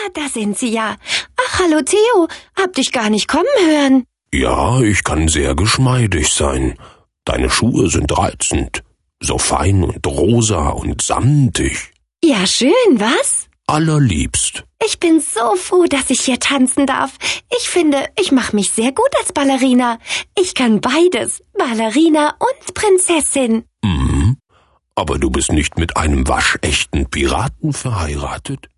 da sind Sie ja. Ach, hallo Theo, hab dich gar nicht kommen hören. Ja, ich kann sehr geschmeidig sein. Deine Schuhe sind reizend, so fein und rosa und samtig. Ja, schön, was? Allerliebst. Ich bin so froh, dass ich hier tanzen darf. Ich finde, ich mache mich sehr gut als Ballerina. Ich kann beides, Ballerina und Prinzessin. Mhm. Aber du bist nicht mit einem waschechten Piraten verheiratet?